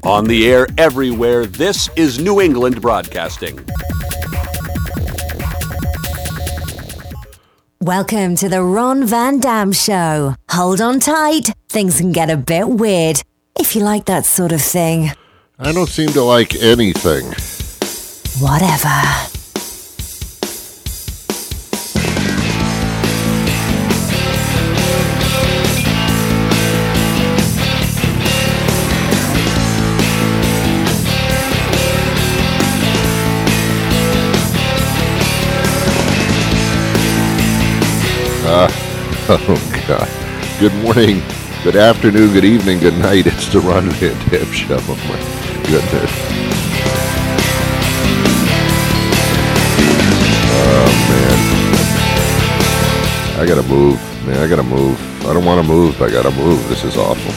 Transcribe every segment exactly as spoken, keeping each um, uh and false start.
On the air everywhere, this is New England Broadcasting. Welcome to the Ron Van Dam Show. Hold on tight. Things can get a bit weird, if you like that sort of thing. I don't seem to like anything. Whatever. Uh, oh, God. Good morning, good afternoon, good evening, good night. It's the Ron Van Dam Show. Oh, my goodness. Oh, man. I gotta move, man. I gotta move. I don't want to move, but I gotta move. This is awful.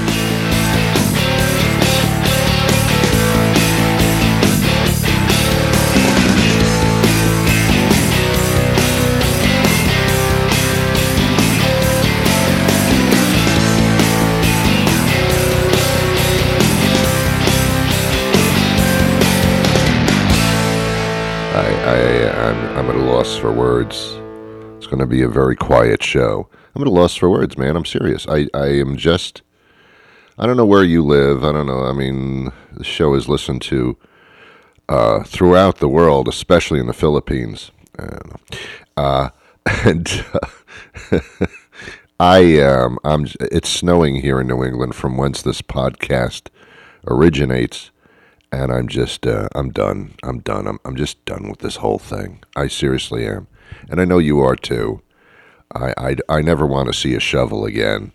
I, I'm, I'm at a loss for words. It's going to be a very quiet show. I'm at a loss for words, man. I'm serious. I, I am just, I don't know where you live. I don't know. I mean, the show is listened to uh, throughout the world, especially in the Philippines. I don't know. Uh, and uh, I, um, I'm, it's snowing here in New England from whence this podcast originates. And I'm just, uh, I'm done. I'm done. I'm, I'm just done with this whole thing. I seriously am. And I know you are too. I, I, I never want to see a shovel again.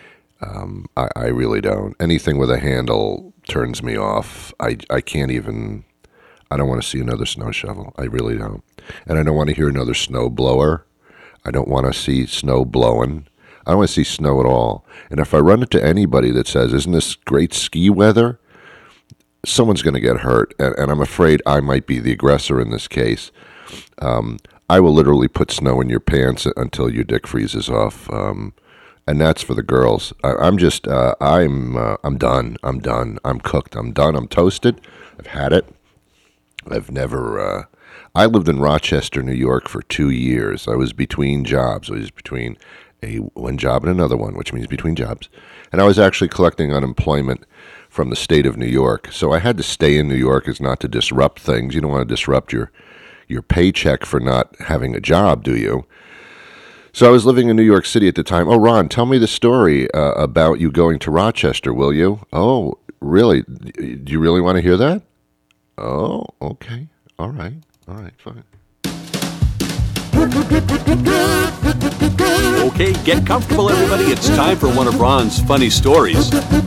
Um, I, I really don't. Anything with a handle turns me off. I, I can't even, I don't want to see another snow shovel. I really don't. And I don't want to hear another snow blower. I don't want to see snow blowing. I don't want to see snow at all. And if I run into anybody that says, isn't this great ski weather? Someone's going to get hurt, and, and I'm afraid I might be the aggressor in this case. Um, I will literally put snow in your pants until your dick freezes off, um, and that's for the girls. I, I'm just, uh, I'm, uh, I'm done. I'm done. I'm cooked. I'm done. I'm toasted. I've had it. I've never. Uh, I lived in Rochester, New York, for two years. I was between jobs. I was between a one job and another one, which means between jobs, and I was actually collecting unemployment from the state of New York. So I had to stay in New York as not to disrupt things. You don't want to disrupt your your paycheck for not having a job, do you? So I was living in New York City at the time. Oh, Ron, tell me the story uh, about you going to Rochester, will you? Oh, really? Do you really want to hear that? Oh, okay. All right. All right, fine. Okay, get comfortable, everybody. It's time for one of Ron's funny stories.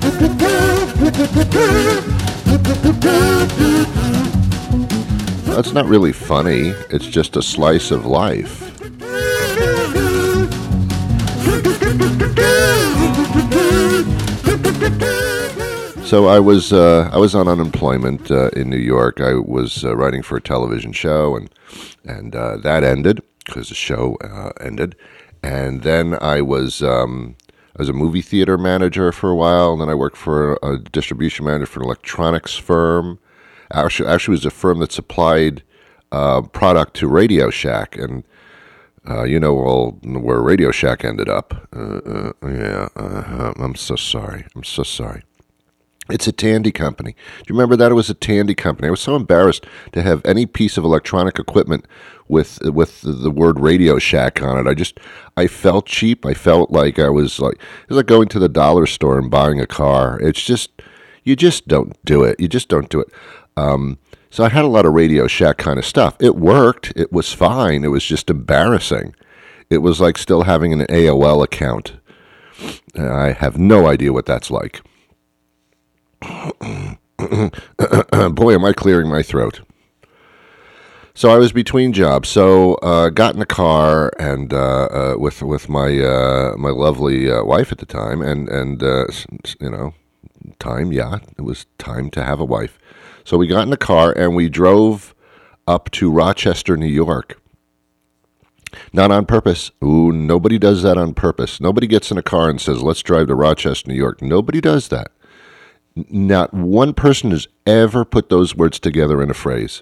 That's not really funny. It's just a slice of life. So I was uh, I was on unemployment uh, in New York. I was uh, writing for a television show, and and uh, that ended because the show uh, ended. And then I was um, I was a movie theater manager for a while, and then I worked for a distribution manager for an electronics firm. Actually, actually, it was a firm that supplied uh, product to Radio Shack, and uh, you know well, where Radio Shack ended up. Uh, uh, yeah, uh, I'm so sorry. I'm so sorry. It's a Tandy company. Do you remember that? It was a Tandy company. I was so embarrassed to have any piece of electronic equipment with with the word Radio Shack on it. I just, I felt cheap. I felt like I was like, it was like going to the dollar store and buying a car. It's just, you just don't do it. You just don't do it. Um, so I had a lot of Radio Shack kind of stuff. It worked. It was fine. It was just embarrassing. It was like still having an A O L account. I have no idea what that's like. Boy, am I clearing my throat. So I was between jobs. So uh, got in a car and uh, uh, with with my uh, my lovely uh, wife at the time, and and uh, you know, time, yeah, it was time to have a wife. So we got in a car and we drove up to Rochester, New York. Not on purpose. Ooh, nobody does that on purpose. Nobody gets in a car and says, "Let's drive to Rochester, New York." Nobody does that. Not one person has ever put those words together in a phrase.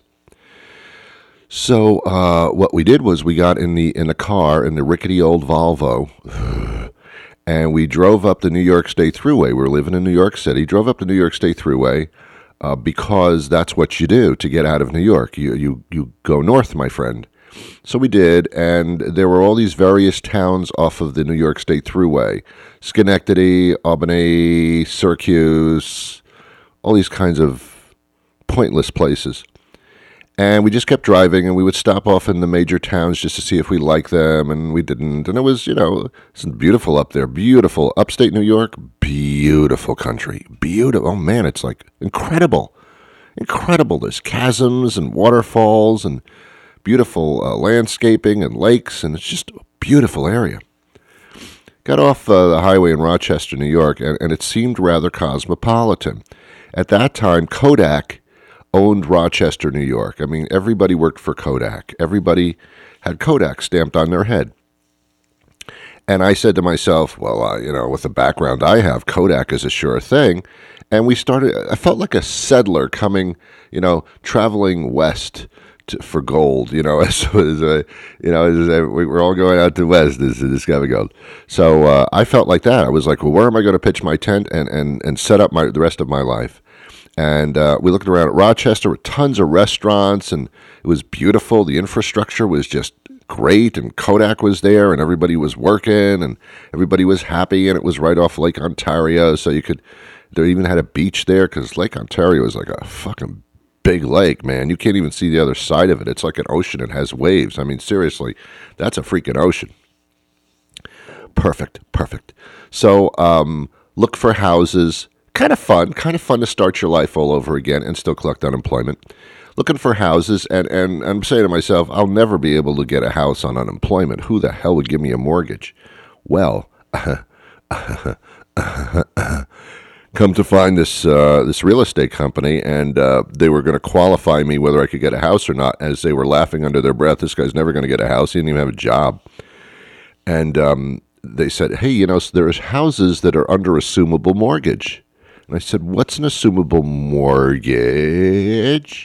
So uh, what we did was we got in the in the car in the rickety old Volvo, and we drove up the New York State Thruway. We were living in New York City. Drove up the New York State Thruway uh, because that's what you do to get out of New York. You you you go north, my friend. So we did, and there were all these various towns off of the New York State Thruway: Schenectady, Albany, Syracuse, all these kinds of pointless places. And we just kept driving, and we would stop off in the major towns just to see if we liked them, and we didn't. And it was, you know, it's beautiful up there. Beautiful. Upstate New York, beautiful country. Beautiful. Oh, man, it's like incredible. Incredible. There's chasms and waterfalls and beautiful uh, landscaping and lakes, and it's just a beautiful area. Got off uh, the highway in Rochester, New York, and, and it seemed rather cosmopolitan. At that time, Kodak owned Rochester, New York. I mean, everybody worked for Kodak. Everybody had Kodak stamped on their head. And I said to myself, well, uh, you know, with the background I have, Kodak is a sure thing. And we started, I felt like a settler coming, you know, traveling west to, for gold, you know, as, as a, you know, as a, we we're all going out to west to discover gold. So uh, I felt like that. I was like, well, where am I going to pitch my tent and, and, and set up my the rest of my life? And uh, we looked around at Rochester with tons of restaurants, and it was beautiful. The infrastructure was just great, and Kodak was there, and everybody was working, and everybody was happy, and it was right off Lake Ontario, so you could, they even had a beach there, because Lake Ontario is like a fucking big lake, man. You can't even see the other side of it. It's like an ocean. It has waves. I mean, seriously, that's a freaking ocean. Perfect, perfect. So um, look for houses. Kind of fun, kind of fun to start your life all over again and still collect unemployment. Looking for houses, and, and I'm saying to myself, I'll never be able to get a house on unemployment. Who the hell would give me a mortgage? Well, come to find this uh, this real estate company, and uh, they were going to qualify me whether I could get a house or not, as they were laughing under their breath. This guy's never going to get a house. He didn't even have a job. And um, they said, hey, you know, so there's houses that are under assumable mortgage. And I said, what's an assumable mortgage?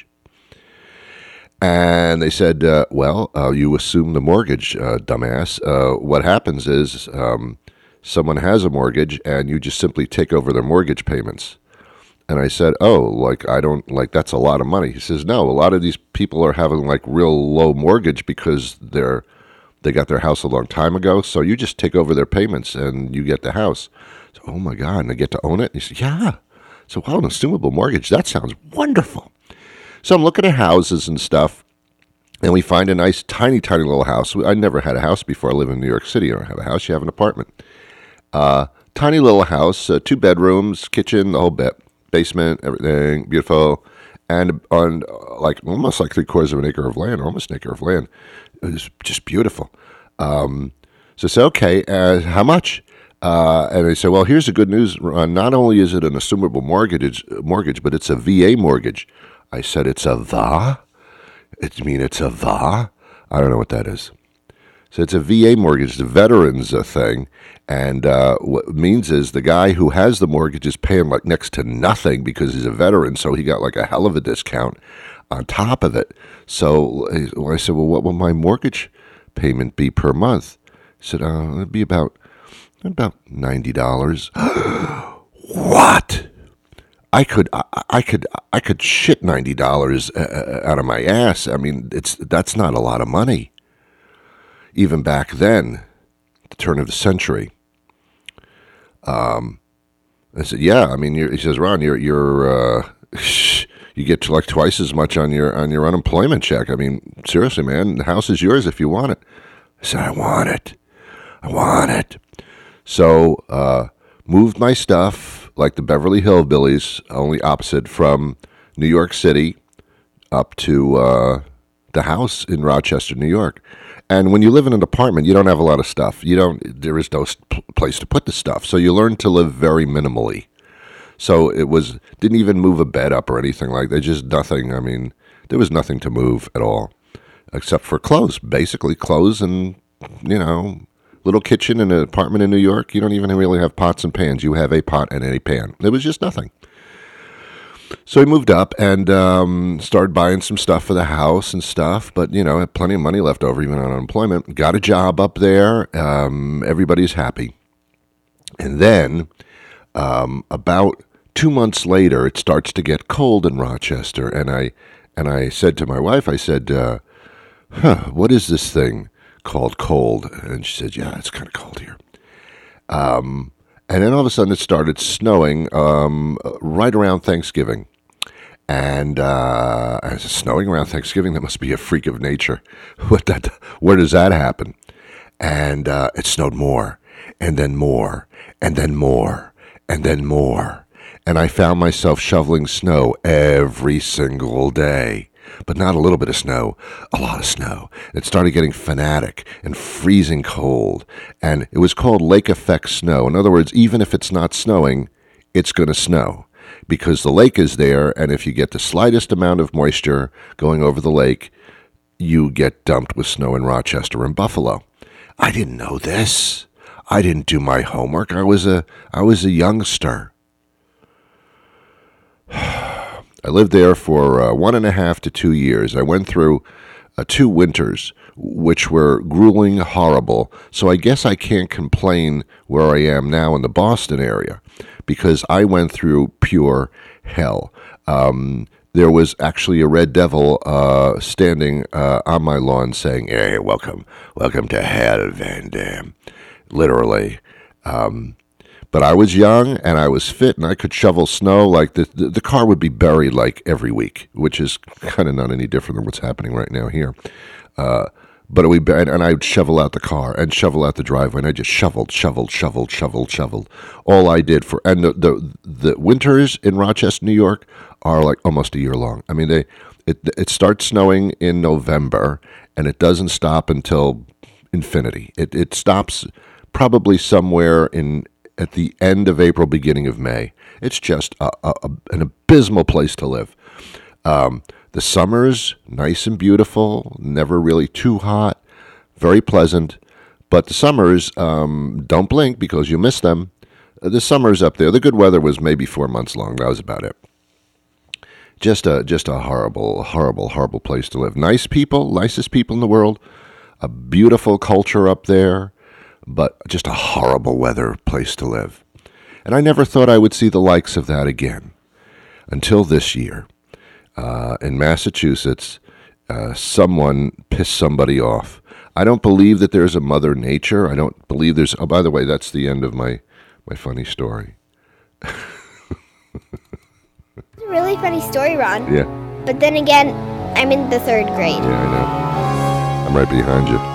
And they said, uh, well, uh, you assume the mortgage, uh, dumbass. Uh, what happens is um, someone has a mortgage, and you just simply take over their mortgage payments. And I said, oh, like, I don't, like, that's a lot of money. He says, no, a lot of these people are having, like, real low mortgage because they're, they got their house a long time ago. So you just take over their payments, and you get the house. Oh, my God, and I get to own it? And he said, yeah. So, well, an assumable mortgage, that sounds wonderful. So I'm looking at houses and stuff, and we find a nice, tiny, tiny little house. I never had a house before. I live in New York City. You don't have a house, you have an apartment. Uh, tiny little house, uh, two bedrooms, kitchen, the whole bit, basement, everything, beautiful. And on, uh, like, almost like three quarters of an acre of land, or almost an acre of land. It was just beautiful. Um, so I said, okay, uh, how much? Uh, and they said, well, here's the good news, Ron. Not only is it an assumable mortgage, mortgage, but it's a V A mortgage. I said, it's a V A? It, you mean it's a V A? I don't know what that is. So it's a V A mortgage, the veterans uh, thing. And uh, what it means is the guy who has the mortgage is paying like next to nothing because he's a veteran, so he got like a hell of a discount on top of it. So when I said, well, what will my mortgage payment be per month? He said, uh, it'd be about... About ninety dollars. What? I could, I, I could, I could shit ninety dollars uh, out of my ass. I mean, it's that's not a lot of money. Even back then, the turn of the century. Um, I said, yeah. I mean, you're, he says, Ron, you're, you're, uh, you get like twice as much on your on your unemployment check. I mean, seriously, man, the house is yours if you want it. I said, I want it. I want it. So, uh, moved my stuff like the Beverly Hillbillies, only opposite from New York City up to uh, the house in Rochester, New York. And when you live in an apartment, you don't have a lot of stuff. You don't. There is no place to put the stuff. So you learn to live very minimally. So it was didn't even move a bed up or anything like that. Just nothing. I mean, there was nothing to move at all, except for clothes. Basically, clothes and you know. Little kitchen in an apartment in New York, you don't even really have pots and pans. You have a pot and a pan. There was just nothing. So we moved up and um, started buying some stuff for the house and stuff. But, you know, had plenty of money left over, even on unemployment. Got a job up there. Um, everybody's happy. And then um, about two months later, it starts to get cold in Rochester. And I and I said to my wife, I said, uh, huh, what is this thing called cold? And she said, yeah, it's kind of cold here. Um, and then all of a sudden it started snowing um, right around Thanksgiving. And uh, as it's snowing around Thanksgiving, that must be a freak of nature. What that? Where does that happen? And uh, it snowed more, and then more, and then more, and then more. And I found myself shoveling snow every single day. But not a little bit of snow, a lot of snow. It started getting fanatic and freezing cold. And it was called lake effect snow. In other words, even if it's not snowing, it's going to snow. Because the lake is there, and if you get the slightest amount of moisture going over the lake, you get dumped with snow in Rochester and Buffalo. I didn't know this. I didn't do my homework. I was a I was a youngster. I lived there for uh, one and a half to two years. I went through uh, two winters, which were grueling, horrible. So I guess I can't complain where I am now in the Boston area, because I went through pure hell. Um, there was actually a red devil uh, standing uh, on my lawn saying, hey, welcome, welcome to hell, Van Damme, literally. Um, but I was young, and I was fit, and I could shovel snow. Like the, the, the car would be buried like every week, which is kind of not any different than what's happening right now here. Uh, But we and I'd shovel out the car and shovel out the driveway, and I just shoveled, shoveled, shoveled, shoveled, shoveled. All I did for and the the, the winters in Rochester, New York, are like almost a year long. I mean, they it it starts snowing in November, and it doesn't stop until infinity. It it stops probably somewhere in at the end of April, beginning of May. It's just a, a, a, an abysmal place to live. Um, The summer's nice and beautiful, never really too hot, very pleasant. But the summers, um, don't blink because you miss them. The summers up there, the good weather was maybe four months long. That was about it. Just a just a horrible, horrible, horrible place to live. Nice people, nicest people in the world. A beautiful culture up there, but just a horrible weather place to live. And I never thought I would see the likes of that again until this year. Uh, in Massachusetts, uh, someone pissed somebody off. I don't believe that there's a Mother Nature. I don't believe there's... Oh, by the way, that's the end of my, my funny story. It's a really funny story, Ron. Yeah. But then again, I'm in the third grade. Yeah, I know. I'm right behind you.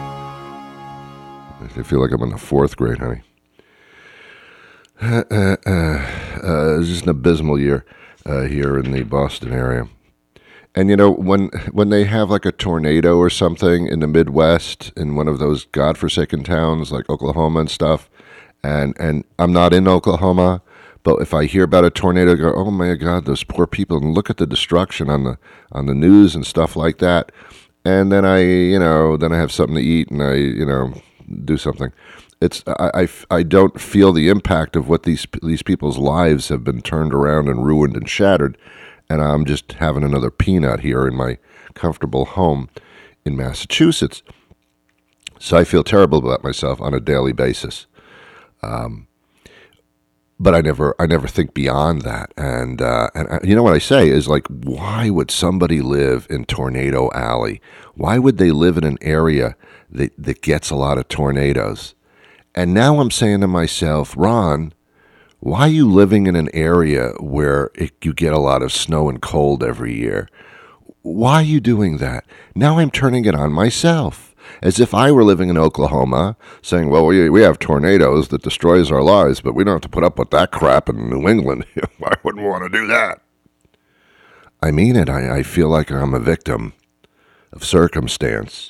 I feel like I'm in the fourth grade, honey. Uh, uh, uh, uh, it's just an abysmal year. Uh, here in the Boston area. And, you know, when when they have like a tornado or something in the Midwest, in one of those godforsaken towns like Oklahoma and stuff, and, and I'm not in Oklahoma, but if I hear about a tornado, I go, oh my God, those poor people, and look at the destruction on the on the news and stuff like that. And then I, you know, then I have something to eat and I, you know, do something. It's I, I, I don't feel the impact of what these these people's lives have been turned around and ruined and shattered, and I'm just having another peanut here in my comfortable home in Massachusetts. So I feel terrible about myself on a daily basis, um, but I never I never think beyond that. And uh, and I, you know what I say is like, why would somebody live in Tornado Alley? Why would they live in an area that that gets a lot of tornadoes? And now I'm saying to myself, Ron, why are you living in an area where it, you get a lot of snow and cold every year? Why are you doing that? Now I'm turning it on myself, as if I were living in Oklahoma, saying, well, we, we have tornadoes that destroys our lives, but we don't have to put up with that crap in New England. I wouldn't want to do that. I mean it. I, I feel like I'm a victim of circumstance.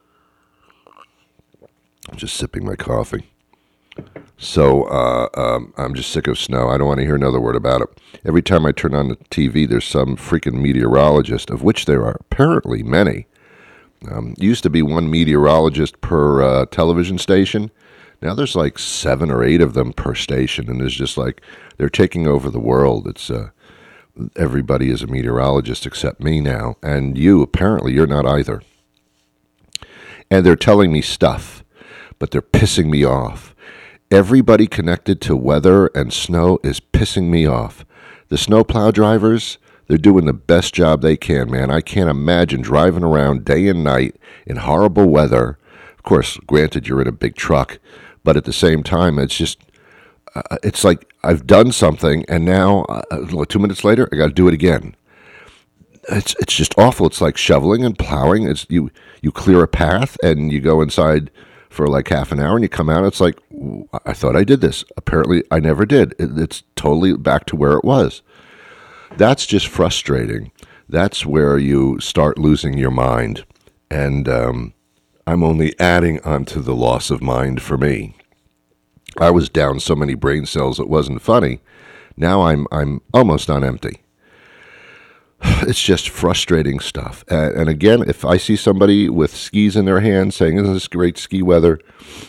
I'm just sipping my coffee. So uh, um, I'm just sick of snow. I don't want to hear another word about it. Every time I turn on the T V, there's some freaking meteorologist, of which there are apparently many. Um, used to be one meteorologist per uh, television station. Now there's like seven or eight of them per station, and it's just like they're taking over the world. It's uh, everybody is a meteorologist except me now, and you, apparently, you're not either. And they're telling me stuff, but they're pissing me off. Everybody connected to weather and snow is pissing me off. The snowplow drivers, they're doing the best job they can, man. I can't imagine driving around day and night in horrible weather. Of course, granted, you're in a big truck, but at the same time, it's just, uh, it's like I've done something, and now, uh, two minutes later, I got to do it again. It's it's just awful. It's like shoveling and plowing. It's you you clear a path, and you go inside for like half an hour, and you come out, it's like, I thought I did this. Apparently, I never did. It, it's totally back to where it was. That's just frustrating. That's where you start losing your mind. And um, I'm only adding on to the loss of mind for me. I was down so many brain cells it wasn't funny. Now I'm I'm almost on empty. It's just frustrating stuff. And, and again, if I see somebody with skis in their hand saying, isn't this great ski weather?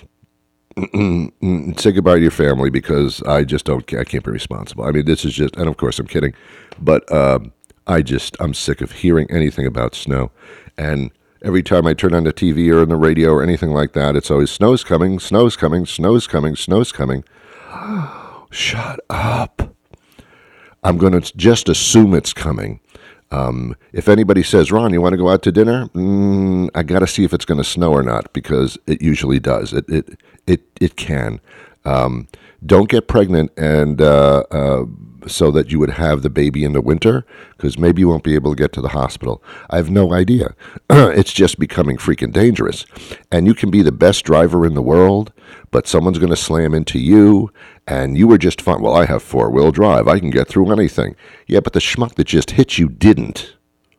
Say goodbye to your family, because I just don't, I can't be responsible. I mean, this is just, and of course I'm kidding, but uh, I just, I'm sick of hearing anything about snow. And every time I turn on the T V or on the radio or anything like that, it's always snow's coming, snow's coming, snow's coming, snow's coming. Shut up. I'm going to just assume it's coming. Um, if anybody says, Ron, you want to go out to dinner? Mm, I got to see if it's going to snow or not, because it usually does. It it it it can. Um, don't get pregnant and uh, uh, so that you would have the baby in the winter, because maybe you won't be able to get to the hospital. I have no idea. It's just becoming freaking dangerous. And you can be the best driver in the world, but someone's going to slam into you, and you were just fine. Well, I have four-wheel drive. I can get through anything. Yeah, but the schmuck that just hit you didn't.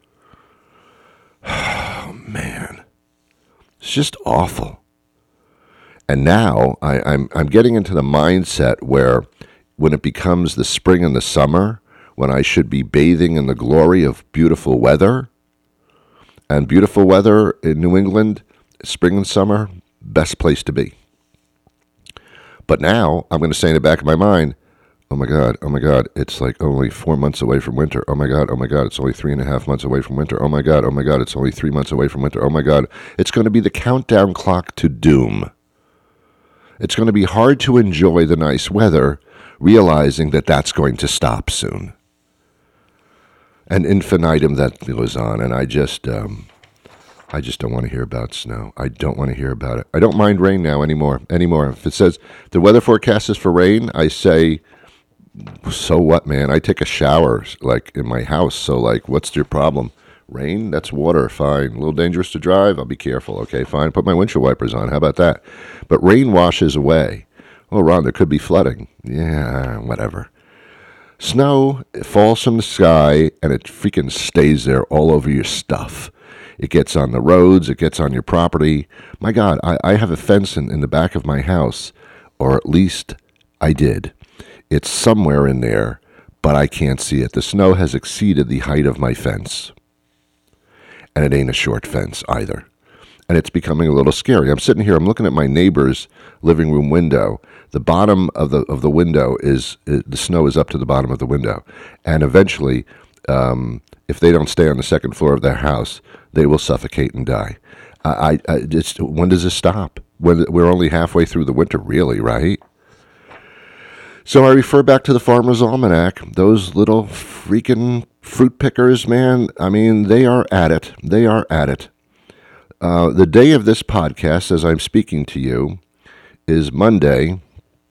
Oh, man. It's just awful. And now I, I'm I'm getting into the mindset where when it becomes the spring and the summer, when I should be bathing in the glory of beautiful weather, and beautiful weather in New England, spring and summer, best place to be. But now I'm going to say in the back of my mind, oh my God, oh my God, it's like only four months away from winter. Oh my God, oh my God, it's only three and a half months away from winter. Oh my God, oh my God, it's only three months away from winter. Oh my God, it's going to be the countdown clock to doom. It's going to be hard to enjoy the nice weather, realizing that that's going to stop soon. An infinitum that goes on, and I just, um, I just don't want to hear about snow. I don't want to hear about it. I don't mind rain now anymore. Anymore. If it says the weather forecast is for rain, I say, so what, man? I take a shower like in my house. So like, what's your problem? Rain? That's water. Fine. A little dangerous to drive. I'll be careful. Okay, fine. Put my windshield wipers on. How about that? But rain washes away. Oh, Ron, there could be flooding. Yeah, whatever. Snow, it falls from the sky, and it freaking stays there all over your stuff. It gets on the roads. It gets on your property. My God, I, I have a fence in, in the back of my house, or at least I did. It's somewhere in there, but I can't see it. The snow has exceeded the height of my fence. And it ain't a short fence either. And it's becoming a little scary. I'm sitting here, I'm looking at my neighbor's living room window. The bottom of the of the window is, is the snow is up to the bottom of the window. And eventually, um, if they don't stay on the second floor of their house, they will suffocate and die. I, I, I it's, when does this stop? When, we're only halfway through the winter, really, right? So I refer back to the Farmer's Almanac. Those little freaking fruit pickers, man, I mean, they are at it. They are at it. Uh, the day of this podcast, as I'm speaking to you, is Monday,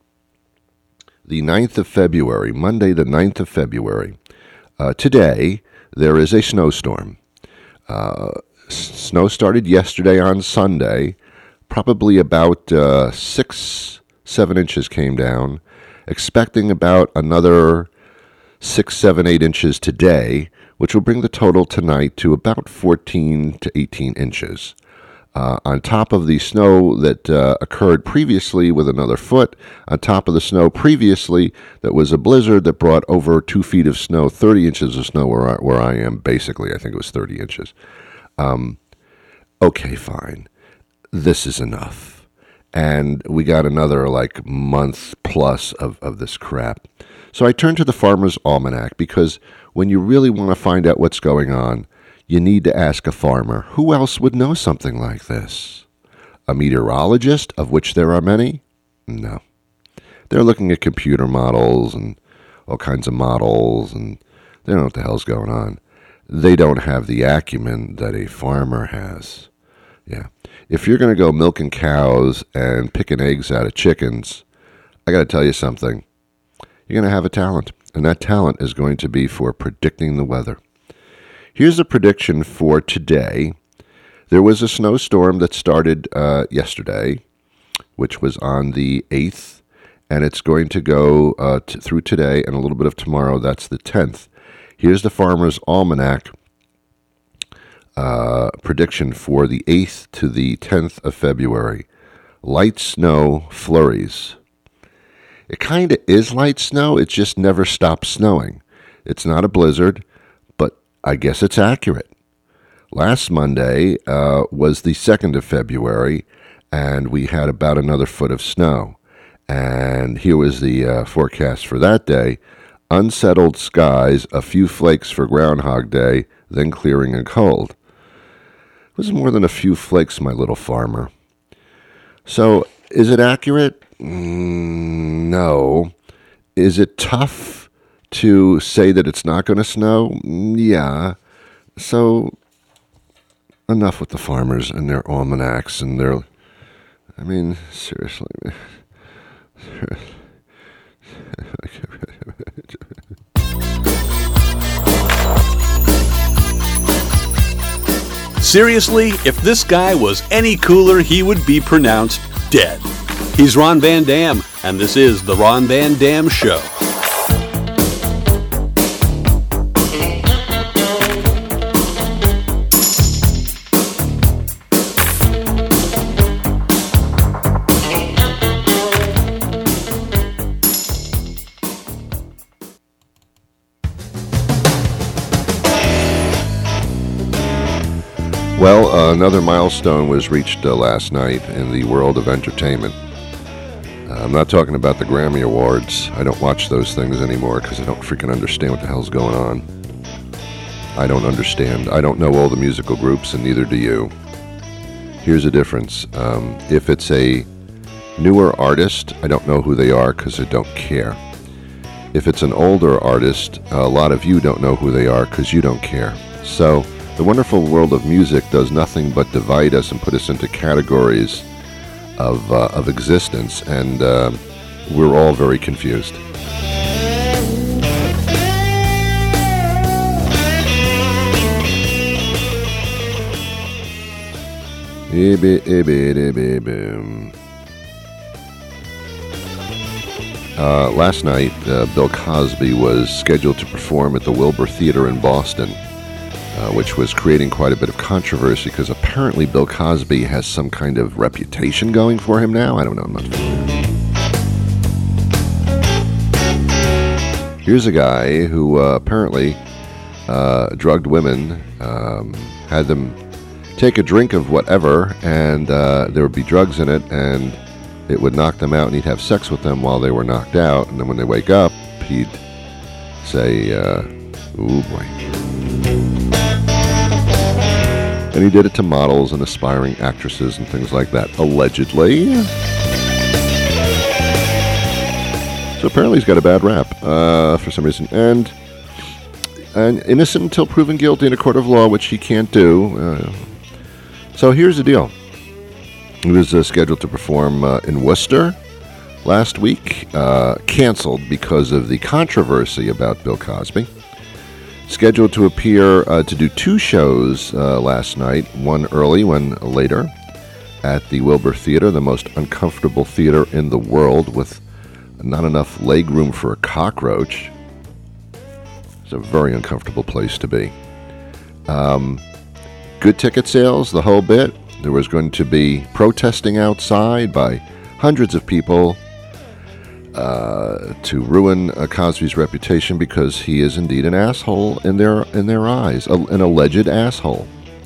the ninth of February. Monday, the ninth of February. Uh, today, there is a snowstorm. Uh, snow started yesterday on Sunday. Probably about uh, six, seven inches came down. Expecting about another six, seven, eight inches today, which will bring the total tonight to about fourteen to eighteen inches. Uh, on top of the snow that uh, occurred previously with another foot, on top of the snow previously that was a blizzard that brought over two feet of snow, thirty inches of snow where I, where I am, basically. I think it was thirty inches. Um, okay, fine. This is enough. And we got another like month plus of, of this crap. So I turned to the Farmer's Almanac because when you really want to find out what's going on, you need to ask a farmer. Who else would know something like this? A meteorologist, of which there are many? No. They're looking at computer models and all kinds of models, and they don't know what the hell's going on. They don't have the acumen that a farmer has. Yeah. If you're going to go milking cows and picking eggs out of chickens, I got to tell you something. You're going to have a talent, and that talent is going to be for predicting the weather. Here's a prediction for today. There was a snowstorm that started uh, yesterday, which was on the eighth, and it's going to go uh, t- through today and a little bit of tomorrow. That's the tenth. Here's the Farmer's Almanac uh, prediction for the eighth to the tenth of February. Light snow flurries. It kind of is light snow. It just never stops snowing. It's not a blizzard, but I guess it's accurate. Last Monday uh, was the second of February, and we had about another foot of snow. And here was the uh, forecast for that day. Unsettled skies, a few flakes for Groundhog Day, then clearing and cold. It was more than a few flakes, my little farmer. So, is it accurate? Mm, no. Is it tough to say that it's not going to snow? Yeah. So, enough with the farmers and their almanacs and their... I mean, seriously. Seriously, if this guy was any cooler, he would be pronounced dead. He's Ron Van Dam, and this is The Ron Van Dam Show. Well, uh, another milestone was reached uh, last night in the world of entertainment. Uh, I'm not talking about the Grammy Awards. I don't watch those things anymore because I don't freaking understand what the hell's going on. I don't understand. I don't know all the musical groups, and neither do you. Here's the difference. Um, if it's a newer artist, I don't know who they are because I don't care. If it's an older artist, a lot of you don't know who they are because you don't care. So... the wonderful world of music does nothing but divide us and put us into categories of uh, of existence, and uh, we're all very confused. Uh, last night, uh, Bill Cosby was scheduled to perform at the Wilbur Theater in Boston. Uh, which was creating quite a bit of controversy because apparently Bill Cosby has some kind of reputation going for him now. I don't know. I'm not familiar. Here's a guy who uh, apparently uh, drugged women, um, had them take a drink of whatever, and uh, there would be drugs in it, and it would knock them out, and he'd have sex with them while they were knocked out, and then when they wake up, he'd say, uh, ooh boy. And he did it to models and aspiring actresses and things like that, allegedly. So apparently he's got a bad rap uh, for some reason. And, and innocent until proven guilty in a court of law, which he can't do. Uh, so here's the deal. He was uh, scheduled to perform uh, in Worcester last week, uh, canceled because of the controversy about Bill Cosby. Scheduled to appear uh, to do two shows uh, last night, one early, one later, at the Wilbur Theater, the most uncomfortable theater in the world, with not enough leg room for a cockroach. It's a very uncomfortable place to be. Um, good ticket sales, the whole bit. There was going to be protesting outside by hundreds of people Uh, to ruin uh, Cosby's reputation because he is indeed an asshole in their in their eyes, a, an alleged asshole.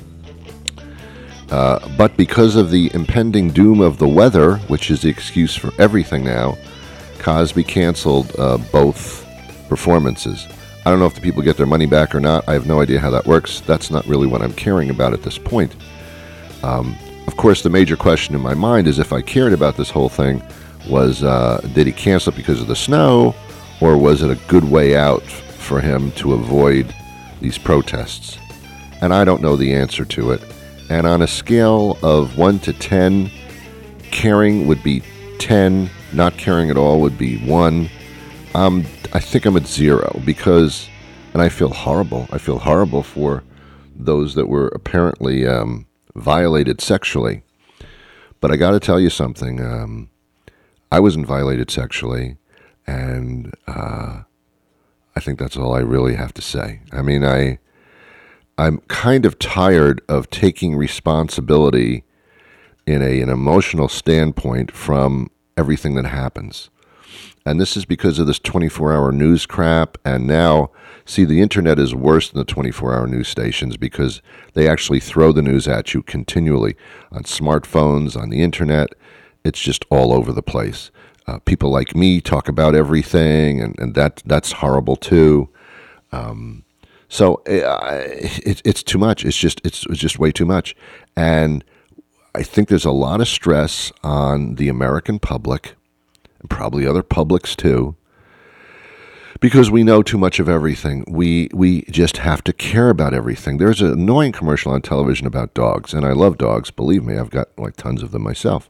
Uh, but because of the impending doom of the weather, which is the excuse for everything now, Cosby canceled uh, both performances. I don't know if the people get their money back or not. I have no idea how that works. That's not really what I'm caring about at this point. Um, of course, the major question in my mind is if I cared about this whole thing was, uh, did he cancel it because of the snow, or was it a good way out for him to avoid these protests? And I don't know the answer to it. And on a scale of one to ten, caring would be ten, not caring at all would be one. Um, I think I'm at zero because, and I feel horrible. I feel horrible for those that were apparently um, violated sexually. But I got to tell you something. Um, I wasn't violated sexually, and uh, I think that's all I really have to say. I mean, I, I'm kind of tired of taking responsibility in a, an emotional standpoint from everything that happens. And this is because of this twenty-four hour news crap. And now, see, the internet is worse than the twenty-four hour news stations because they actually throw the news at you continually on smartphones, on the internet. It's just all over the place. Uh, people like me talk about everything, and, and that that's horrible too. Um, so uh, it, it's too much. It's just it's, it's just way too much. And I think there's a lot of stress on the American public, and probably other publics too, because we know too much of everything. We we just have to care about everything. There's an annoying commercial on television about dogs, and I love dogs. Believe me, I've got like tons of them myself.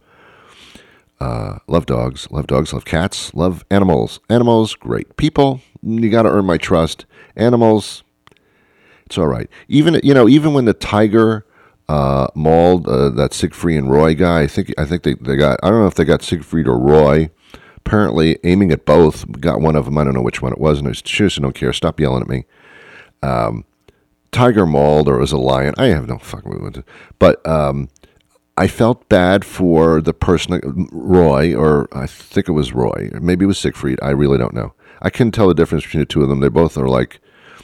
Uh, love dogs, love dogs, love cats, love animals. Animals, great. People, you got to earn my trust. Animals, it's all right. Even you know, even when the tiger uh, mauled uh, that Siegfried and Roy guy, I think I think they, they got. I don't know if they got Siegfried or Roy. Apparently, aiming at both, got one of them. I don't know which one it was, and I seriously don't care. Stop yelling at me. Um, tiger mauled, or it was a lion. I have no fucking clue. But um, I felt bad for the person, Roy, or I think it was Roy, or maybe it was Siegfried. I really don't know. I couldn't tell the difference between the two of them. They both are like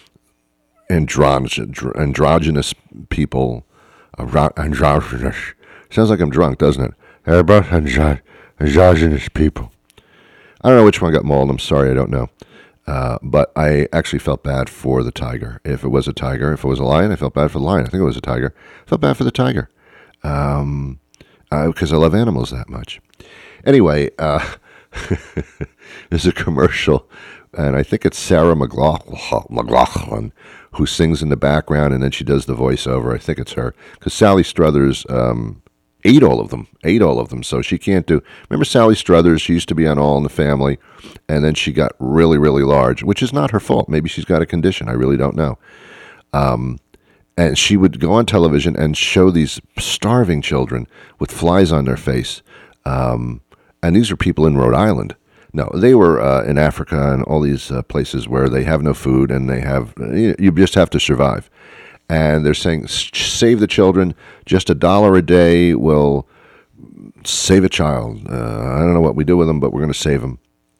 androgynous, androgynous people. Androgynous. Sounds like I'm drunk, doesn't it? They're both andro- androgynous people. I don't know which one got mauled. I'm sorry, I don't know. Uh, but I actually felt bad for the tiger. If it was a tiger, if it was a lion, I felt bad for the lion. I think it was a tiger. I felt bad for the tiger. Um, because I love animals that much. Anyway, uh, there's a commercial, and I think it's Sarah McLachlan, McLachlan who sings in the background, and then she does the voiceover. I think it's her, because Sally Struthers um, ate all of them, ate all of them, so she can't do. Remember Sally Struthers? She used to be on All in the Family, and then she got really, really large, which is not her fault. Maybe she's got a condition. I really don't know. Um, And she would go on television and show these starving children with flies on their face. Um, and these are people in Rhode Island. No, they were uh, in Africa and all these uh, places where they have no food and they have, you just have to survive. And they're saying, save the children. Just a dollar a day will save a child. Uh, I don't know what we do with them, but we're going to save them.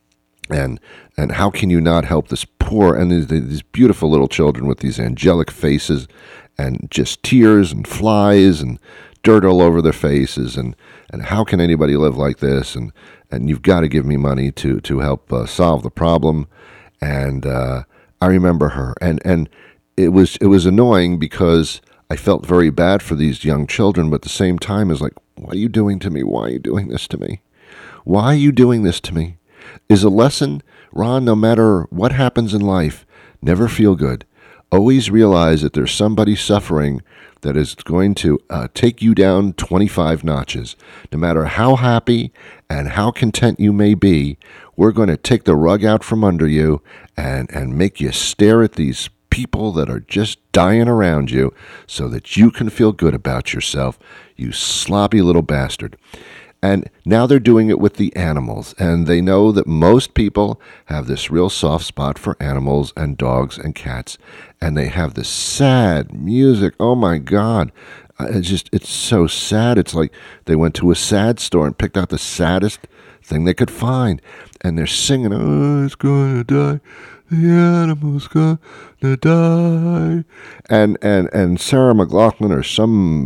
And and how can you not help this poor, and these, these beautiful little children with these angelic faces and just tears and flies and dirt all over their faces, and, and how can anybody live like this? And, and you've got to give me money to, to help uh, solve the problem. And uh, I remember her. And, and it was it was annoying because I felt very bad for these young children, but at the same time it's like, what are you doing to me? Why are you doing this to me? Why are you doing this to me? Is a lesson, Ron, no matter what happens in life, never feel good. Always realize that there's somebody suffering that is going to uh, take you down twenty-five notches. No matter how happy and how content you may be, we're going to take the rug out from under you and, and make you stare at these people that are just dying around you so that you can feel good about yourself, you sloppy little bastard. And now they're doing it with the animals, and they know that most people have this real soft spot for animals and dogs and cats, and they have this sad music. Oh my God. It's just, it's so sad. It's like they went to a sad store and picked out the saddest thing they could find, and they're singing, oh, it's gonna die. The animal's gonna die. And, and, and Sarah McLachlan or some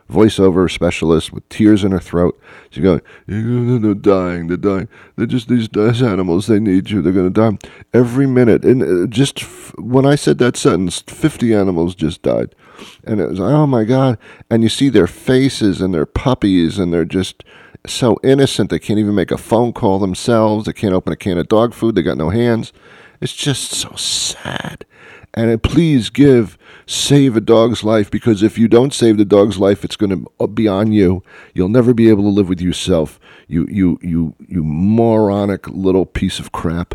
voiceover specialist with tears in her throat. She's going, they're dying, they're dying. They're just these, these animals, they need you, they're going to die. Every minute, and just f- when I said that sentence, fifty animals just died. And it was, oh my God. And you see their faces and their puppies, and they're just so innocent. They can't even make a phone call themselves. They can't open a can of dog food. They got no hands. It's just so sad. And it, please give, save a dog's life, because if you don't save the dog's life, it's going to be on you. You'll never be able to live with yourself. You, you, you, you moronic little piece of crap.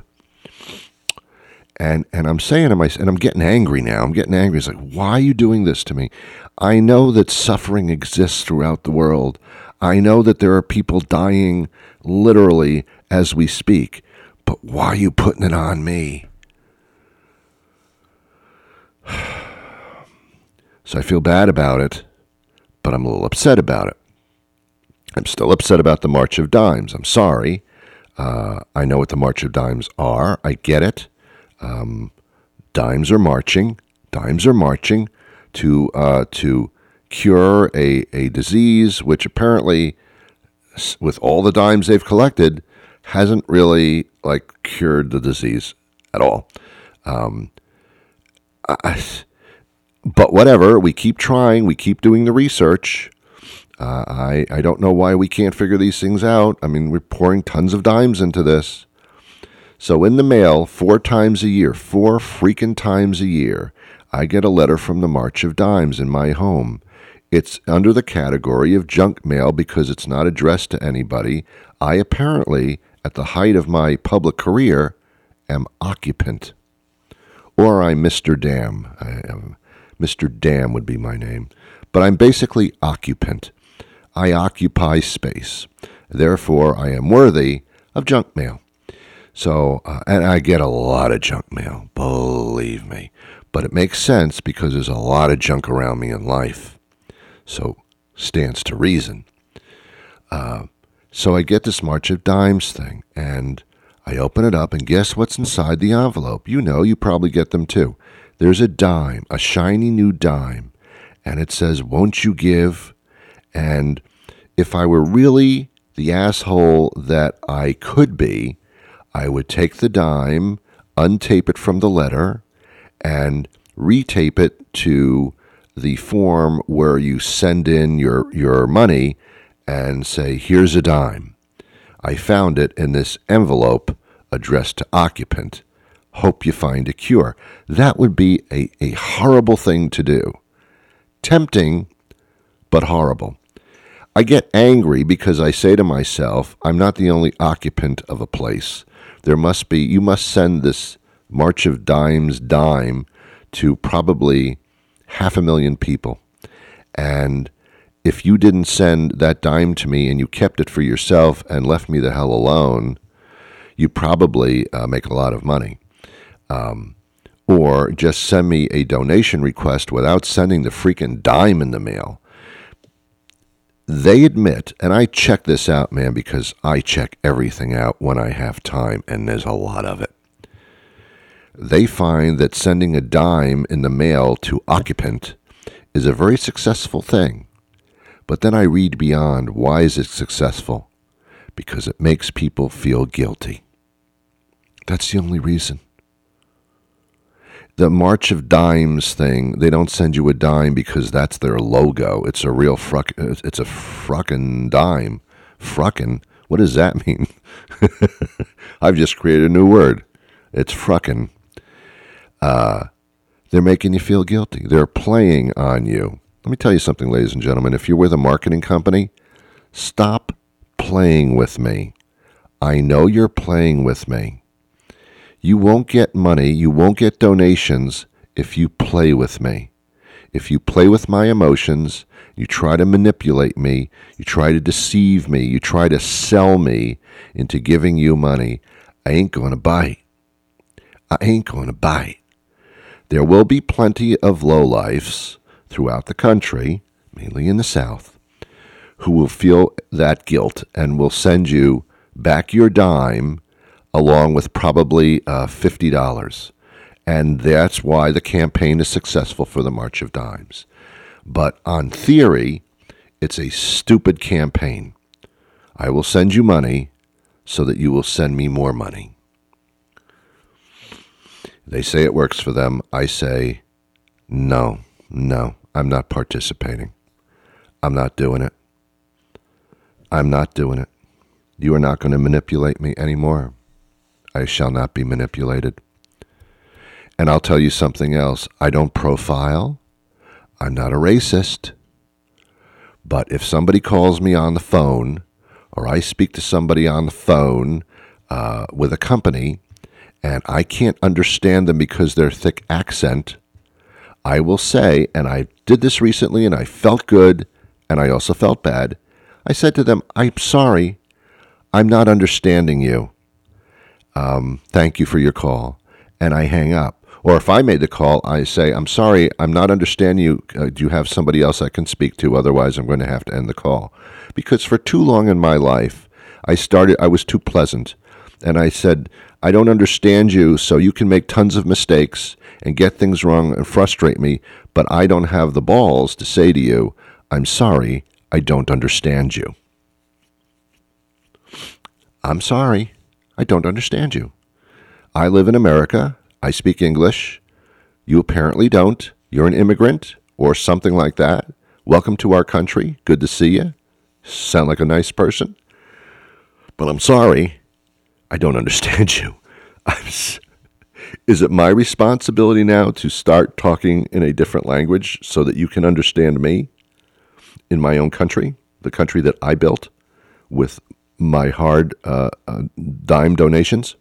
And and I'm saying to myself, and I'm getting angry now. I'm getting angry. It's like, why are you doing this to me? I know that suffering exists throughout the world. I know that there are people dying literally as we speak. But why are you putting it on me? So I feel bad about it, but I'm a little upset about it. I'm still upset about the March of Dimes. I'm sorry. Uh, I know what the March of Dimes are. I get it. Um, dimes are marching. Dimes are marching to uh, to cure a, a disease which apparently, with all the dimes they've collected, hasn't really like cured the disease at all. Um, I, but whatever, we keep trying, we keep doing the research. Uh, I, I don't know why we can't figure these things out. I mean, we're pouring tons of dimes into this. So in the mail, four times a year, four freaking times a year, I get a letter from the March of Dimes in my home. It's under the category of junk mail because it's not addressed to anybody. I apparently, at the height of my public career, am occupant. Or I'm Mister Dam. I am, Mister Dam would be my name. But I'm basically occupant. I occupy space. Therefore, I am worthy of junk mail. So, uh, and I get a lot of junk mail, believe me. But it makes sense because there's a lot of junk around me in life. So, stands to reason. Uh, so I get this March of Dimes thing, and I open it up, and guess what's inside the envelope? You know, you probably get them too. There's a dime, a shiny new dime, and it says, won't you give? And if I were really the asshole that I could be, I would take the dime, untape it from the letter, and retape it to the form where you send in your, your money and say, here's a dime. I found it in this envelope addressed to occupant. Hope you find a cure. That would be a, a horrible thing to do. Tempting, but horrible. I get angry because I say to myself, I'm not the only occupant of a place. There must be, you must send this March of Dimes dime to probably half a million people. And if you didn't send that dime to me and you kept it for yourself and left me the hell alone, you probably uh, make a lot of money. Um, or just send me a donation request without sending the freaking dime in the mail. They admit, and I check this out, man, because I check everything out when I have time, and there's a lot of it. They find that sending a dime in the mail to occupant is a very successful thing. But then I read beyond, why is it successful? Because it makes people feel guilty. That's the only reason. The March of Dimes thing, they don't send you a dime because that's their logo. It's a real fruck, it's a fruckin' dime. Fruckin'? What does that mean? I've just created a new word. It's fruckin'. Uh, they're making you feel guilty. They're playing on you. Let me tell you something, ladies and gentlemen. If you're with a marketing company, stop playing with me. I know you're playing with me. You won't get money, you won't get donations if you play with me. If you play with my emotions, you try to manipulate me, you try to deceive me, you try to sell me into giving you money, I ain't going to bite. I ain't going to bite. There will be plenty of lowlifes throughout the country, mainly in the South, who will feel that guilt and will send you back your dime along with probably uh, fifty dollars. And that's why the campaign is successful for the March of Dimes. But on theory, It's a stupid campaign. I will send you money so that you will send me more money. They say it works for them. I say, no, no, I'm not participating. I'm not doing it. I'm not doing it. You are not going to manipulate me anymore. I shall not be manipulated. And I'll tell you something else. I don't profile. I'm not a racist. But if somebody calls me on the phone, or I speak to somebody on the phone uh, with a company, and I can't understand them because their thick accent, I will say, and I did this recently, and I felt good, and I also felt bad. I said to them, I'm sorry, I'm not understanding you. Um, thank you for your call. And I hang up. Or if I made the call, I say, I'm sorry, I'm not understanding you. Uh, do you have somebody else I can speak to? Otherwise, I'm going to have to end the call. Because for too long in my life, I started, I was too pleasant. And I said, I don't understand you, so you can make tons of mistakes and get things wrong and frustrate me, but I don't have the balls to say to you, I'm sorry, I don't understand you. I'm sorry, I don't understand you. I live in America. I speak English. You apparently don't. You're an immigrant or something like that. Welcome to our country. Good to see you. Sound like a nice person. But I'm sorry, I don't understand you. I'm s- Is it my responsibility now to start talking in a different language so that you can understand me in my own country, the country that I built with my hard uh, uh, dime donations?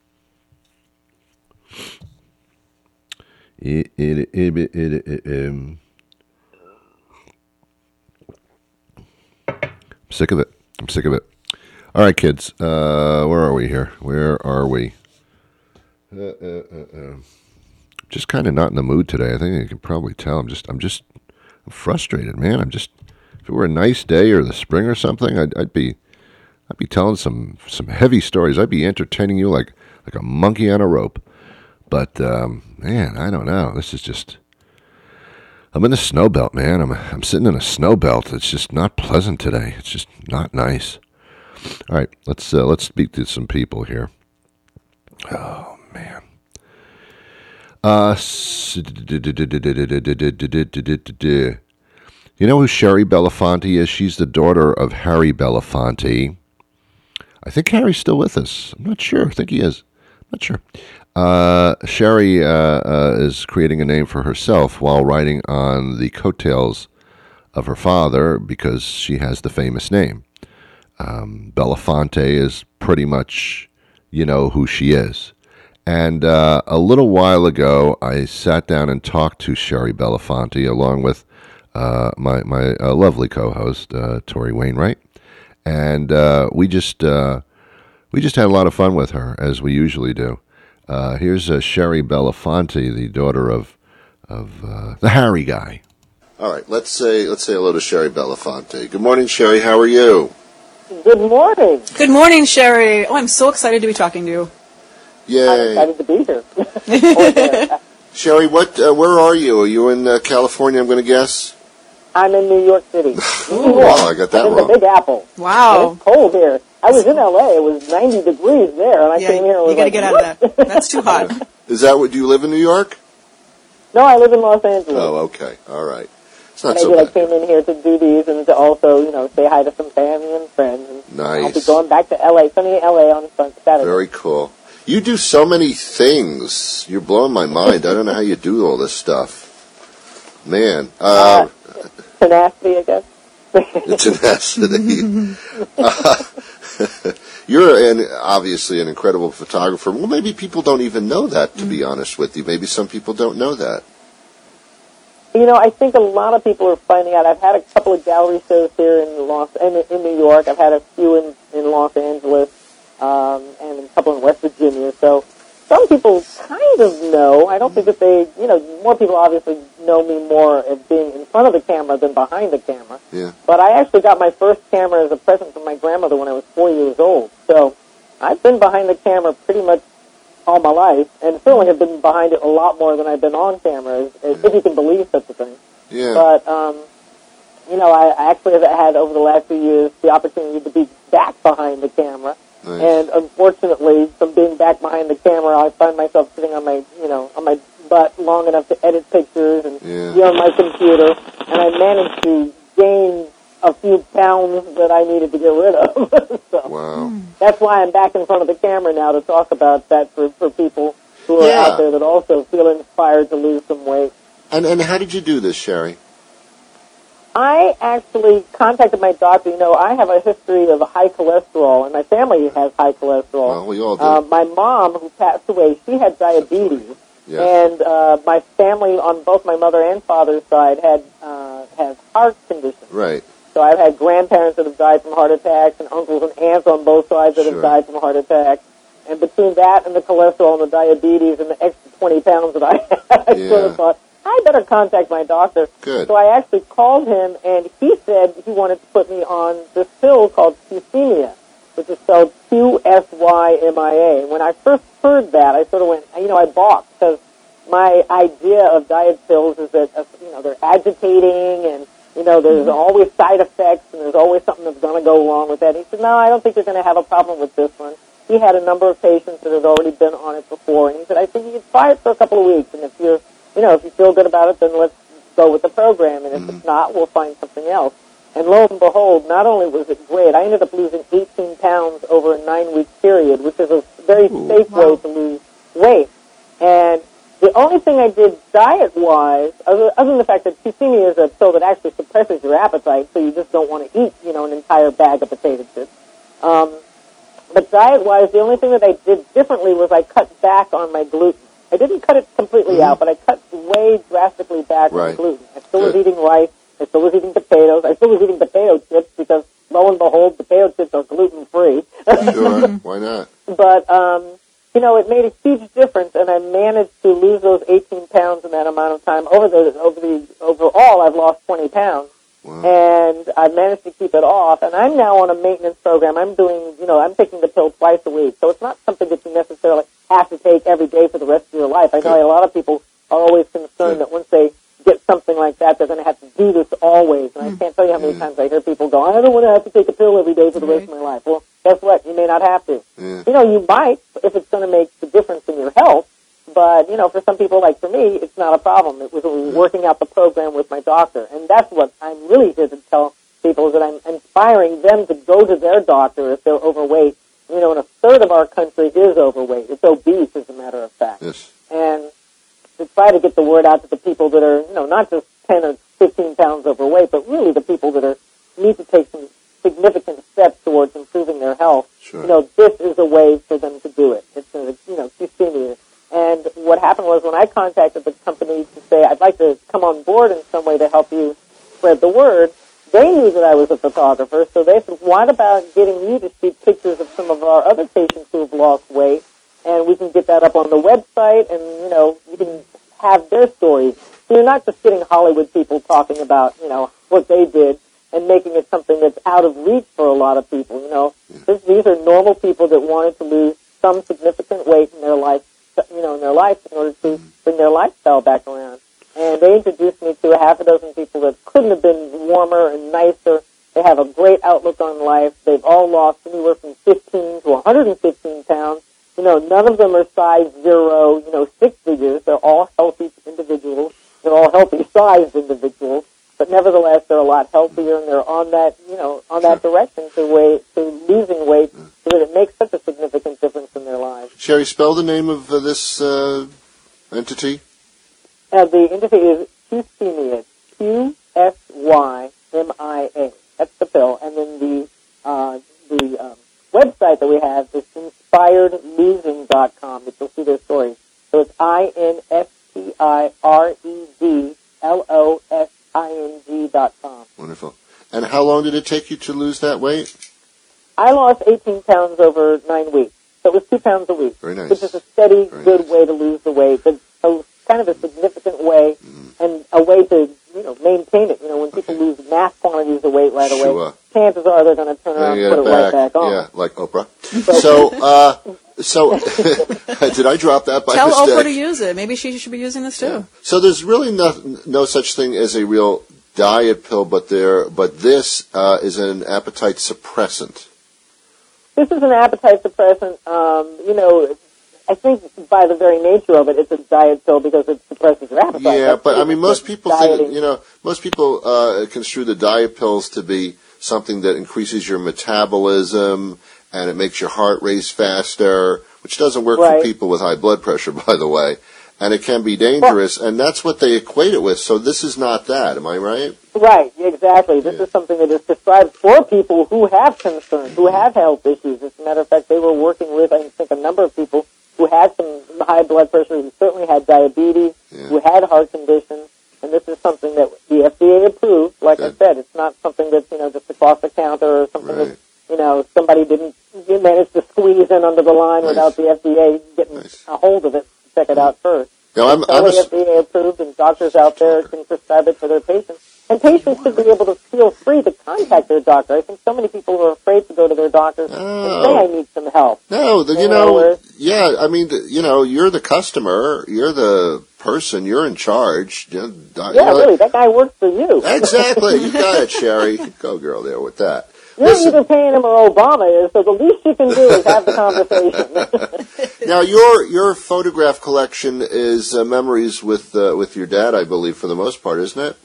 It, it, it, it, it, it, um. I'm sick of it. I'm sick of it. All right, kids. Uh, where are we here? Where are we? Uh, uh, uh, uh. Just kind of not in the mood today. I think you can probably tell. I'm just, I'm just, I'm frustrated, man. I'm just. If it were a nice day or the spring or something, I'd, I'd be, I'd be telling some, some heavy stories. I'd be entertaining you like, like a monkey on a rope. But, um, man, I don't know. This is just, I'm in a snow belt, man. I'm I'm sitting in a snow belt. It's just not pleasant today. It's just not nice. All right, let's uh, let's speak to some people here. Oh, man. Uh, you know who Sherry Belafonte is? She's the daughter of Harry Belafonte. I think Harry's still with us. I'm not sure. I think he is. I'm not sure. Uh, Sherry uh, uh, is creating a name for herself while riding on the coattails of her father because she has the famous name. Um, Belafonte is pretty much, you know, who she is. And uh, a little while ago, I sat down and talked to Sherry Belafonte along with uh, my, my uh, lovely co-host, uh, Tori Wainwright. And uh, we just uh, we just had a lot of fun with her, as we usually do. Uh, here's uh, Sherry Belafonte, the daughter of of uh, the Harry guy. All right, let's say let's say hello to Sherry Belafonte. Good morning, Sherry. How are you? Good morning. Good morning, Sherry. Oh, I'm so excited to be talking to you. Yay! I'm excited to be here. Sherry, what? Uh, where are you? Are you in uh, California? I'm going to guess. I'm in New York City. New Oh, York. wow, I got that I'm in wrong. the Big Apple. Wow. It's cold here. I was in L A. It was ninety degrees there, and I Yeah, came here and was you gotta like, get out what? of that. That's too hot. Is that what? Do you live in New York? No, I live in Los Angeles. Oh, okay. All right. It's not And I so did. I bad. came in here to do these and to also, you know, say hi to some family and friends. And Nice. I'll be going back to L A, sunny L A on Saturday. Very cool. You do so many things. You're blowing my mind. I don't know how you do all this stuff. Man. Uh, Uh, tenacity, I guess. tenacity. uh, you're an, obviously an incredible photographer. Well, maybe people don't even know that, to be honest with you. Maybe some people don't know that. You know, I think a lot of people are finding out. I've had a couple of gallery shows here in Los in, in New York. I've had a few in, in Los Angeles um, and a couple in West Virginia. So some people kind of know. I don't think that they, you know, more people obviously know me more as being in front of the camera than behind the camera. Yeah. But I actually got my first camera as a present from my grandmother when I was four years old. So I've been behind the camera pretty much all my life, and certainly have been behind it a lot more than I've been on camera, if you can believe such a thing. Yeah. But um, you know, I, I actually have had over the last few years the opportunity to be back behind the camera. Nice. And unfortunately, from being back behind the camera, I find myself sitting on my, you know, on my butt long enough to edit pictures and Yeah. be on my computer. And I managed to gain a few pounds that I needed to get rid of. So Wow. that's why I'm back in front of the camera now to talk about that for, for people who are Yeah. out there that also feel inspired to lose some weight. And and how did you do this, Sherry? I actually contacted my doctor. You know, I have a history of high cholesterol, and my family has high cholesterol. Well, we all do. Uh, my mom, who passed away, she had diabetes, Yeah. and uh, my family on both my mother and father's side had uh, has heart conditions. Right. So I've had grandparents that have died from heart attacks, and uncles and aunts on both sides that Sure. have died from heart attacks. And between that and the cholesterol and the diabetes and the extra twenty pounds that I had, I sort Yeah. of thought, I better contact my doctor. Good. So I actually called him, and he said he wanted to put me on this pill called Qsymia, which is spelled Q S Y M I A. When I first heard that, I sort of went, you know, I balked, because my idea of diet pills is that, uh, you know, they're agitating, and, you know, there's always side effects, and there's always something that's going to go wrong with that. And he said, no, I don't think you're going to have a problem with this one. He had a number of patients that had already been on it before, and he said, I think you can try it for a couple of weeks, and if you're, you know, if you feel good about it, then let's go with the program, and if Mm-hmm. it's not, we'll find something else. And lo and behold, not only was it great, I ended up losing eighteen pounds over a nine-week period, which is a very Ooh. safe Wow. way to lose weight. And the only thing I did diet-wise, other, other than the fact that Qsymia is a pill that actually suppresses your appetite, so you just don't want to eat, you know, an entire bag of potato chips. Um, but diet-wise, the only thing that I did differently was I cut back on my gluten. I didn't cut it completely Mhm. out, but I cut way drastically back on Right. the gluten. I still was Good. eating rice. I still was eating potatoes. I still was eating potato chips because, lo and behold, potato chips are gluten-free. Sure. Why not? But, um, you know, it made a huge difference, and I managed to lose those eighteen pounds in that amount of time. Over the over the overall, I've lost twenty pounds, Wow. and I managed to keep it off. And I'm now on a maintenance program. I'm doing, you know, I'm taking the pill twice a week, so it's not something that you necessarily have to take every day for the rest of your life. I know Good. a lot of people are always concerned Good. that once they get something like that, they're going to have to do this always. And I can't tell you how many Yeah. times I hear people go, I don't want to have to take a pill every day for the rest of my life. Well, guess what? You may not have to. Yeah. You know, you might if it's going to make the difference in your health. But, you know, for some people, like for me, it's not a problem. It was working out the program with my doctor. And that's what I'm really here to tell people, is that I'm inspiring them to go to their doctor if they're overweight. You know, and a third of our country is overweight. It's obese, as a matter of fact. Yes. And to try to get the word out to the people that are, you know, not just ten or fifteen pounds overweight, but really the people that are need to take some significant steps towards improving their health. Sure. You know, this is a way for them to do it. It's a, you know, Qsymia. And what happened was when I contacted the company to say, I'd like to come on board in some way to help you spread the word, they knew that I was a photographer, so they said, what about getting you to shoot pictures of some of our other patients who have lost weight, and we can get that up on the website, and, you know, you can have their stories. So you're not just getting Hollywood people talking about, you know, what they did and making it something that's out of reach for a lot of people, you know. This, these are normal people that wanted to lose some significant weight in their life, you know, in their life in order to bring their lifestyle back around. And they introduced me to a half a dozen people that couldn't have been warmer and nicer. They have a great outlook on life. They've all lost anywhere from fifteen to one hundred fifteen pounds. You know, none of them are size zero, you know, six figures. They're all healthy individuals. They're all healthy-sized individuals. But nevertheless, they're a lot healthier, and they're on that, you know, on that direction to weight, to losing weight, so that it makes such a significant difference in their lives. Sherry, spell the name of uh, this uh, entity. Uh, the entity is Qsymia, Q S Y M I A. That's the pill. And then the uh, the um, website that we have is inspired losing dot com, which you'll see their stories. So it's I N S P I R E D L O S I N G dot com. Wonderful. And how long did it take you to lose that weight? I lost eighteen pounds over nine weeks. So it was two pounds a week. Very nice. Which is a steady, Very good nice. way to lose the weight. But a kind of a significant way, Mm-hmm. and a way to, you know, maintain it. You know, when people lose mass quantities of weight right away, Sure. chances are they're going to turn around Yeah, and put it right back on. Yeah, like Oprah. so, uh, so did I drop that by Tell mistake? Oprah to use it. Maybe she should be using this too. So there's really no, no such thing as a real diet pill, but there, but this uh, is an appetite suppressant. This is an appetite suppressant. Um, you know, I think by the very nature of it, it's a diet pill because it suppresses your appetite. Yeah, That's but I mean, most it's people dieting. think, you know, most people uh, construe the diet pills to be something that increases your metabolism and it makes your heart race faster, which doesn't work Right. for people with high blood pressure, by the way. And it can be dangerous, and that's what they equate it with. So this is not that. Am I right? Right, exactly. This Yeah. is something that is prescribed for people who have concerns, who have health issues. As a matter of fact, they were working with, I think, a number of people who had some high blood pressure, who certainly had diabetes, Yeah. who had heart conditions, and this is something that the F D A approved. Like Good. I said, it's not something that's, you know, just across the counter or something Right. that, you know, somebody didn't manage to squeeze in under the line Nice. without the F D A getting Nice. a hold of it to check it out first. Now, I'm, It's I'm totally a, F D A approved, and doctors out there can prescribe it for their patients. And patients should be able to feel free to contact their doctor. I think so many people are afraid to go to their doctors and Oh. say, I need some help. no, the, you You know, know, where- yeah, I mean, the, you know, you're the customer, you're the person, you're in charge. You know, di- Yeah, you know, really, that guy works for you. Exactly, you got it, Sherry. Go, girl, there with that. You're Listen, either paying him or Obama is, so the least you can do is have the conversation. now your your photograph collection is uh, memories with uh, with your dad, I believe, for the most part, isn't it?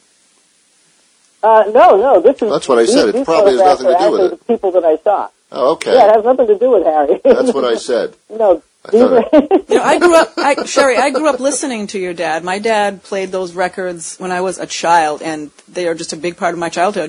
uh, no, no, this is... That's what I said. It these probably has photographs nothing to are do with actually it. the people that I shot. Oh, okay. Yeah, it has nothing to do with Harry. That's what I said. No, I these thought are... You know, I grew up, I, Sherry, I grew up listening to your dad. My dad played those records when I was a child, and they are just a big part of my childhood.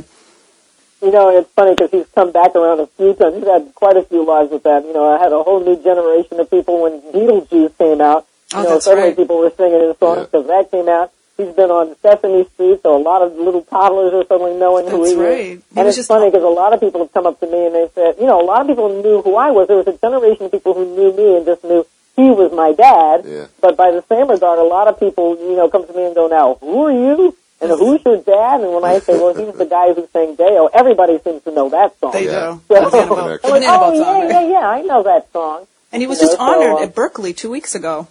You know, it's funny because he's come back around a few times. He's had quite a few lives with that. You know, I had a whole new generation of people when Beetlejuice came out. You Oh, know, that's suddenly right. people were singing his songs Yeah. because that came out. He's been on Sesame Street, so a lot of little toddlers are suddenly knowing who That's he right. is. He And was it's just- funny because a lot of people have come up to me and they said, you know, a lot of people knew who I was. There was a generation of people who knew me and just knew he was my dad. Yeah. But by the same regard, a lot of people, you know, come to me and go, now, who are you? And who's your dad? And when I say, well, he's the guy who sang Deo, everybody seems to know that song. They Yeah. do. So, The Banana Boat- I'm the like, Banana oh, Boat song, yeah, right? yeah, yeah, I know that song. And he was You just know, so, honored um, at Berkeley two weeks ago.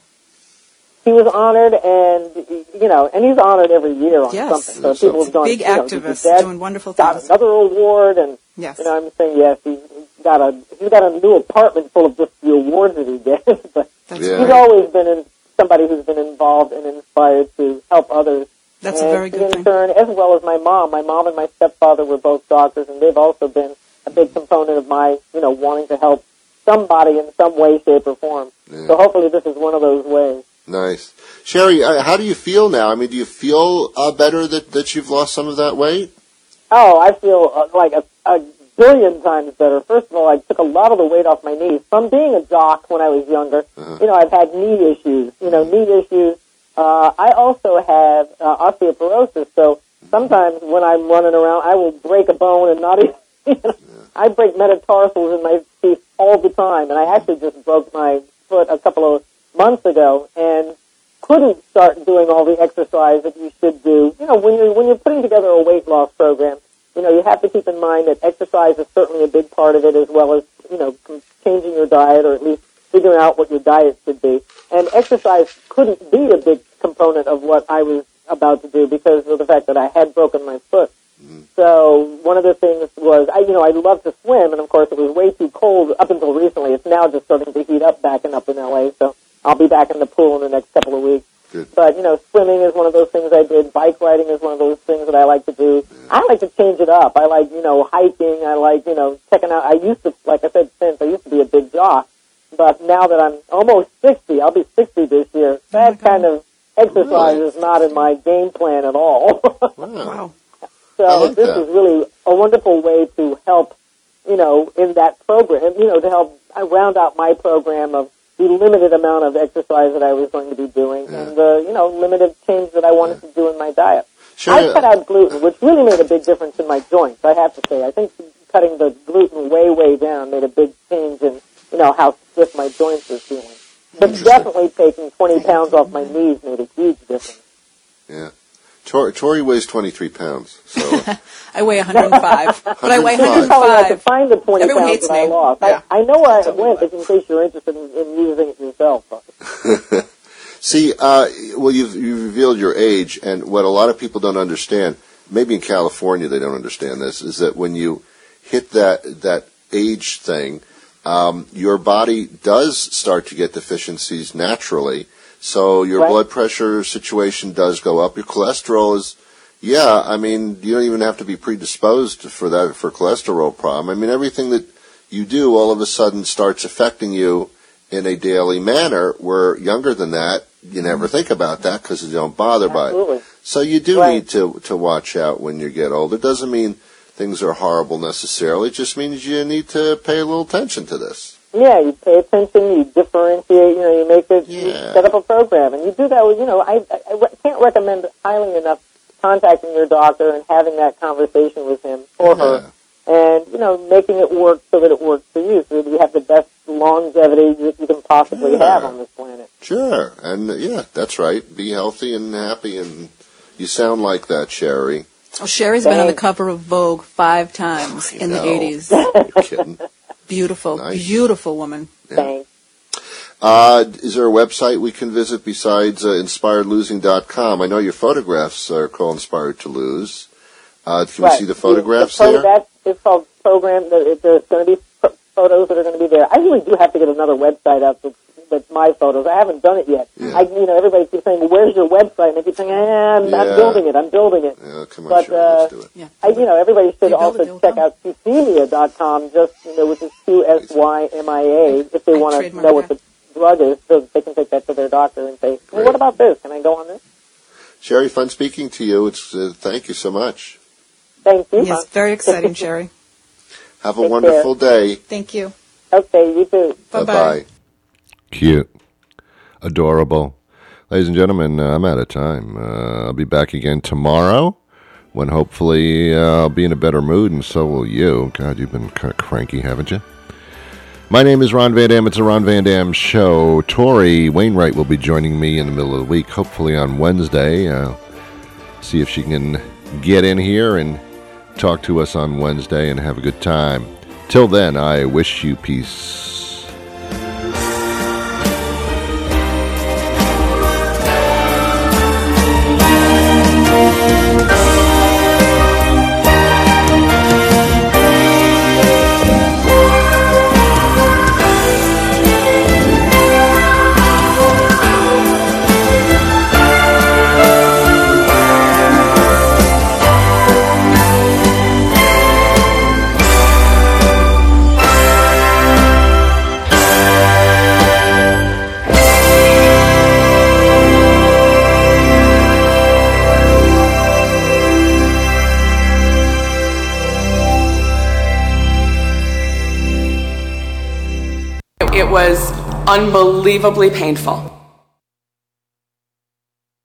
He was honored, and, you know, and he's honored every year on Yes. something. So That's people have something. gone, Big you know, activist, his dad doing wonderful got things. another award, and, Yes. you know, I'm saying, yes, he's got a, he's got a new apartment full of just the awards that he gets, but That's Yeah. he's always been in, somebody who's been involved and inspired to help others. That's a and very good in thing. turn, as well as my mom. My mom and my stepfather were both doctors, and they've also been a big component of my, you know, wanting to help somebody in some way, shape, or form. Yeah. So hopefully this is one of those ways. Nice. Sherry, uh, how do you feel now? I mean, do you feel uh, better that, that you've lost some of that weight? Oh, I feel uh, like a, a billion times better. First of all, I took a lot of the weight off my knees. From being a jock when I was younger, Uh-huh. you know, I've had knee issues, you know, knee issues. Uh, I also have uh, osteoporosis, so sometimes when I'm running around, I will break a bone and not even, you know, I break metatarsals in my feet all the time, and I actually just broke my foot a couple of months ago and couldn't start doing all the exercise that you should do. You know, when you're, when you're putting together a weight loss program, you know, you have to keep in mind that exercise is certainly a big part of it, as well as, you know, changing your diet, or at least figuring out what your diet should be. And exercise couldn't be a big component of what I was about to do because of the fact that I had broken my foot. So one of the things was, I, you know, I love to swim, and of course it was way too cold up until recently. It's now just starting to heat up back and up in L A, so I'll be back in the pool in the next couple of weeks. Good. But, you know, swimming is one of those things I did. Bike riding is one of those things that I like to do. I like to change it up. I like, you know, hiking. I like, you know, checking out. I used to, like I said, since I used to be a big jock. But now that I'm almost sixty, I'll be sixty this year, that kind of exercise Really? is not in my game plan at all. Wow. Wow. So I like this that. is really a wonderful way to help, you know, in that program, you know, to help I round out my program of the limited amount of exercise that I was going to be doing Yeah. and the, you know, limited change that I wanted to do in my diet. Sherry, I cut out gluten, which really made a big difference in my joints, I have to say. I think cutting the gluten way, way down made a big change in, you know, how stiff my joints were feeling. But Interesting. definitely taking twenty pounds off my knees made a huge difference. yeah. Tor- Tori weighs twenty-three pounds, so I weigh one hundred five, but I weigh one hundred five. one hundred Probably I could five. find the twenty Everyone pounds hates that I me. lost. Yeah. I, I know where I Totally went, right. but in case you're interested in, in using it yourself. See, uh, well, you've, you've revealed your age, and what a lot of people don't understand, maybe in California they don't understand this, is that when you hit that that age thing, um, your body does start to get deficiencies naturally. So your Right. blood pressure situation does go up. Your cholesterol is, yeah, I mean, you don't even have to be predisposed for that, for cholesterol problem. I mean, everything that you do all of a sudden starts affecting you in a daily manner, where younger than that, you never think about that because you don't bother by it. Absolutely. So you do Right. need to, to watch out when you get older. It doesn't mean things are horrible necessarily. It just means you need to pay a little attention to this. Yeah, you pay attention, you differentiate, you know, you make it, you Yeah. set up a program, and you do that with, you know, I, I, I can't recommend highly enough contacting your doctor and having that conversation with him or her, and, you know, making it work so that it works for you, so that you have the best longevity that you can possibly Yeah. have on this planet. Sure. And, uh, yeah, that's right. Be healthy and happy, and you sound like that, Sherry. Oh, Sherry's been on the Thanks. cover of Vogue five times in the know. eighties. You're kidding. Beautiful, Nice. beautiful woman. Yeah. Thanks. Uh, is there a website we can visit besides uh, inspired losing dot com? I know your photographs are called Inspired to Lose. Uh, can we Right. see the photographs the, the pro- there? That is called program. There- There's going to be ph- photos that are going to be there. I really do have to get another website up with, with my photos. I haven't done it yet. Yeah. I, you know, everybody keeps saying, well, "Where's your website?" And I keep saying, eh, I'm, Yeah. I'm building it. I'm building it." Yeah, come on, But, Sherry, uh, let's do it. Yeah. I, you know, everybody should You build it, also they'll check come. out Qsymia dot com, just, you know, which is Q S Y M I A, if they I want to trademark know what that. the drug is, so that they can take that to their doctor and say, well, Great. what about this? Can I go on this? Sherry, fun speaking to you. It's uh, thank you so much. Thank you. Yes, very exciting, Sherry. Have a Take wonderful day. Thank you. Okay, you too. Bye-bye. Cute. Adorable. Ladies and gentlemen, uh, I'm out of time. Uh, I'll be back again tomorrow when hopefully uh, I'll be in a better mood, and so will you. God, you've been kind of cranky, haven't you? My name is Ron Van Dam. It's a Ron Van Dam show. Tori Wainwright will be joining me in the middle of the week, hopefully on Wednesday. Uh, see if she can get in here and talk to us on Wednesday and have a good time. Till then, I wish you peace. It was unbelievably painful.